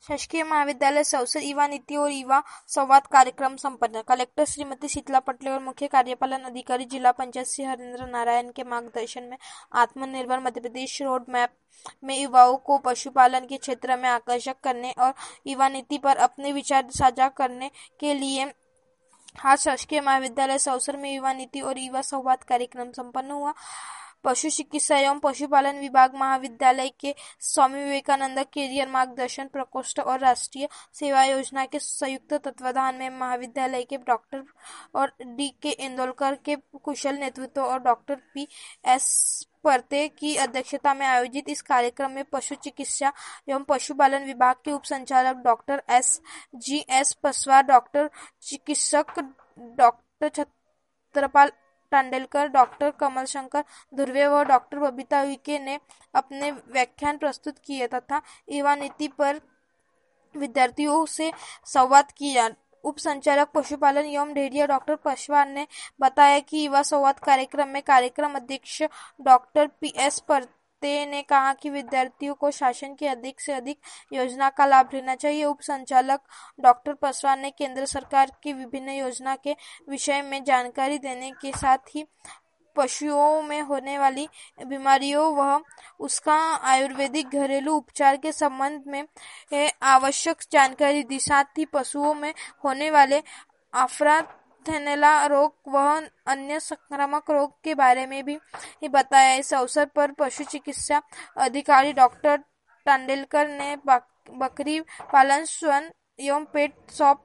शासकीय महाविद्यालय सौसर युवा नीति और युवा संवाद कार्यक्रम संपन्न। कलेक्टर श्रीमती शीतला पटले और मुख्य कार्यपालन अधिकारी जिला पंचायत श्री हरेंद्र नारायण के मार्गदर्शन में आत्मनिर्भर मध्य प्रदेश रोड मैप में युवाओं को पशुपालन के क्षेत्र में आकर्षक करने और युवा नीति पर अपने विचार साझा करने के लिए आज शासकीय महाविद्यालय सौसर में युवा नीति और युवा संवाद कार्यक्रम संपन्न हुआ। पशु चिकित्सा एवं पशुपालन विभाग महाविद्यालय के स्वामी विवेकानंद कैरियर मार्गदर्शन प्रकोष्ठ और राष्ट्रीय सेवा योजना के संयुक्त तत्वाधान में महाविद्यालय के डॉक्टर और डी.के. इंदोलकर के कुशल नेतृत्व और डॉक्टर पी.एस. परते की अध्यक्षता में आयोजित इस कार्यक्रम में पशु चिकित्सा एवं पशुपालन विभाग के उप संचालक डॉक्टर S.G.S. पसवार, डॉक्टर चिकित्सक डॉक्टर छत्रपाल टांडेलकर, डॉक्टर कमल शंकर धुर्वे व डॉक्टर बबीता उइके ने अपने व्याख्यान प्रस्तुत किए तथा युवा नीति पर विद्यार्थियों से संवाद किया। उप संचालक पशुपालन एवं डेयरी डॉक्टर पसवार ने बताया कि युवा संवाद कार्यक्रम में कार्यक्रम अध्यक्ष डॉक्टर पी.एस. परते ने कहा कि विद्यार्थियों को शासन की अधिक से अधिक योजना का लाभ लेना चाहिए। उप संचालक डॉक्टर पसवार ने केंद्र सरकार की विभिन्न योजना के विषय में जानकारी देने के साथ ही पशुओं में होने वाली बीमारियों व उसका आयुर्वेदिक घरेलू उपचार के संबंध में आवश्यक जानकारी दी। साथ ही पशुओं में होने वाले आफरा थैलेला रोग व अन्य संक्रामक रोग के बारे में भी बताया। इस अवसर पर पशु चिकित्सा अधिकारी डॉक्टर टांडेलकर ने बकरी पालन स्वर्ण एवं पेट शॉप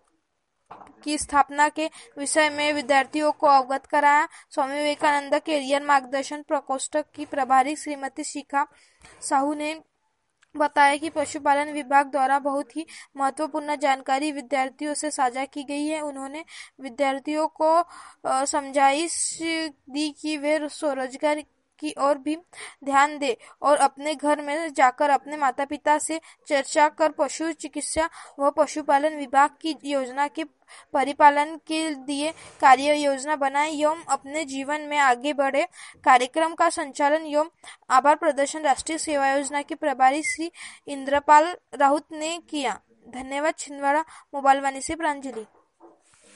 की स्थापना के विषय में विद्यार्थियों को अवगत कराया। स्वामी विवेकानंद कैरियर मार्गदर्शन प्रकोष्ठ की प्रभारी श्रीमती शिखा साहू ने बताया कि पशुपालन विभाग द्वारा बहुत ही महत्वपूर्ण जानकारी विद्यार्थियों से साझा की गई है। उन्होंने विद्यार्थियों को समझाइश दी कि वे स्वरोजगार की ओर भी ध्यान दे और अपने घर में जाकर अपने माता पिता से चर्चा कर पशु चिकित्सा व पशुपालन विभाग की योजना के परिपालन के लिए कार्य योजना बनाए एवं अपने जीवन में आगे बढ़े। कार्यक्रम का संचालन एवं आभार प्रदर्शन राष्ट्रीय सेवा योजना के प्रभारी श्री इंद्रपाल राउत ने किया। धन्यवाद। छिंदवाड़ा मोबाइल वाणी से प्रांजलि।